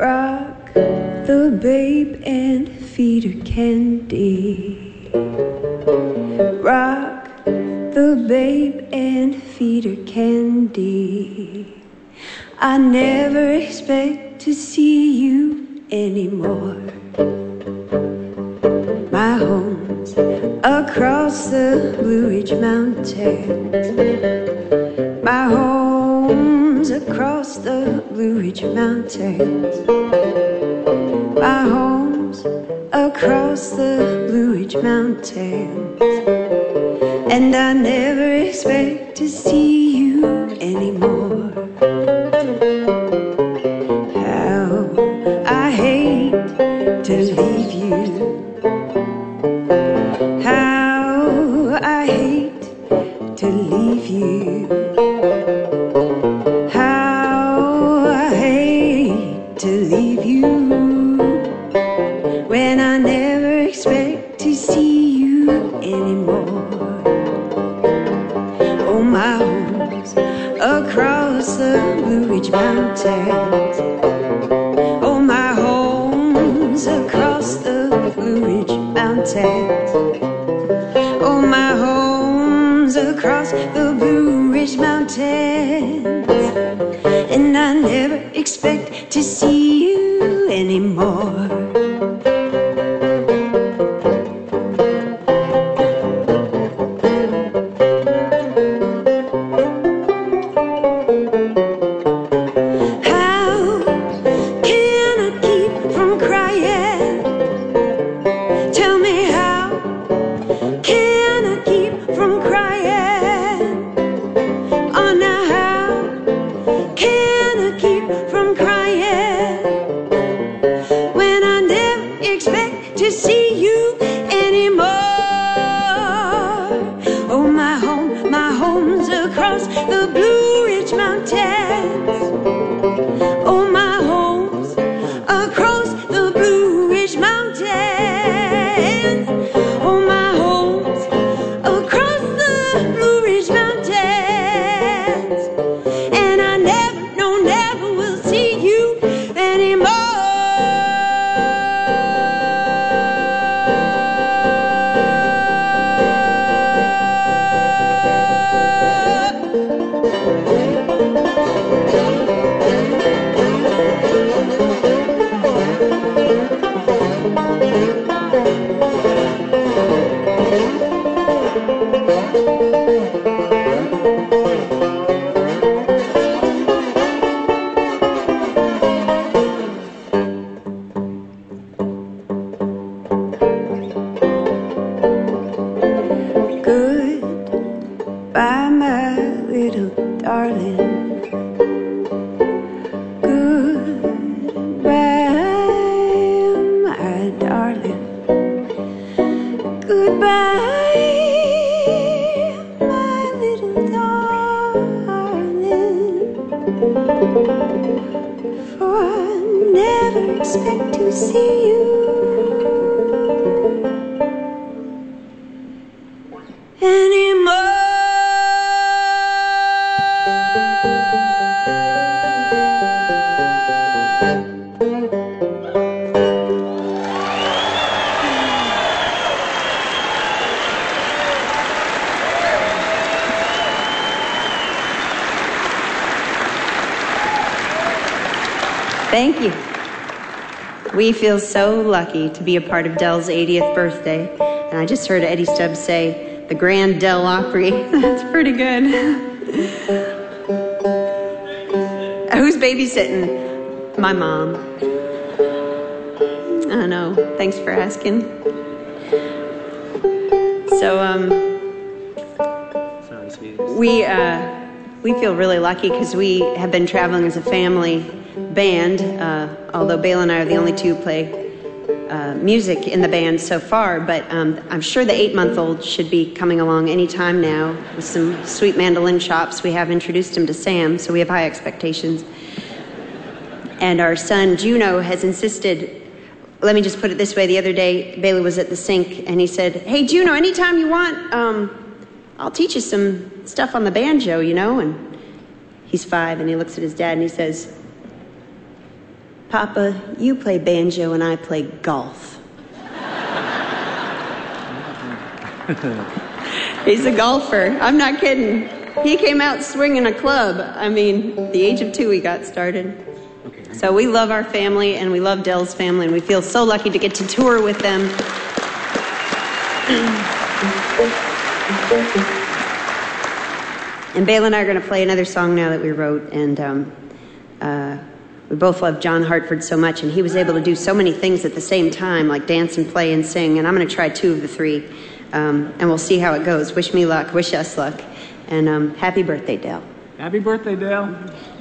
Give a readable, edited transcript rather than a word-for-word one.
Rock the babe and feed her candy. Rock the babe and feed her candy. I never expect to see you anymore. My home's across the Blue Ridge Mountains. My home's across the Blue Ridge Mountains. My home's across the Blue Ridge Mountains. And I never expect to see you anymore. How I hate to leave you. How I hate to leave you. How I hate to leave you when I never expect to see you anymore. Oh, my home's across the Blue Ridge Mountains. Oh, my home's across the Blue Ridge Mountains. Oh, my home's across the Blue Ridge Mountains. And I never expect to see you anymore. Thank you. We feel so lucky to be a part of Del's 80th birthday. And I just heard Eddie Stubbs say, the Grand Del Opry. That's pretty good. Who's babysitting? My mom. I know. Thanks for asking. So, we feel really lucky because we have been traveling as a family band, although Bela and I are the only two who play music in the band so far, but I'm sure the 8-month-old should be coming along any time now with some sweet mandolin chops. We have introduced him to Sam, so we have high expectations. And our son, Juno, has insisted, let me just put it this way, the other day, Bela was at the sink, and he said, hey, Juno, anytime you want, I'll teach you some stuff on the banjo, you know? And he's 5, and he looks at his dad, and he says, Papa, you play banjo and I play golf. He's a golfer. I'm not kidding. He came out swinging a club. I mean, the age of 2 he got started. So we love our family, and we love Dell's family, and we feel so lucky to get to tour with them. And Bela and I are going to play another song now that we wrote, and we both love John Hartford so much, and he was able to do so many things at the same time, like dance and play and sing, and I'm going to try 2 of the 3, and we'll see how it goes. Wish me luck, wish us luck, and happy birthday, Dell. Happy birthday, Dell.